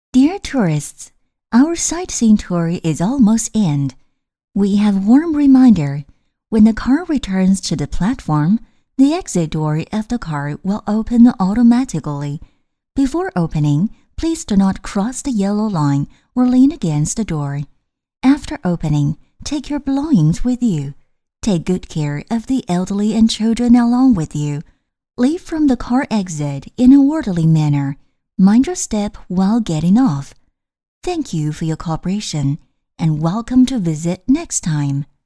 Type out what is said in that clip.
Dear tourists, our sightseeing tour is almost end. We have warm reminder. When the car returns to the platform, the exit door of the car will open automatically. Before opening, please do not cross the yellow line or lean against the door. After opening, take your belongings with you. Take good care of the elderly and children along with you. Leave from the car exit in an orderly manner. Mind your step while getting off. Thank you for your cooperation and welcome to visit next time.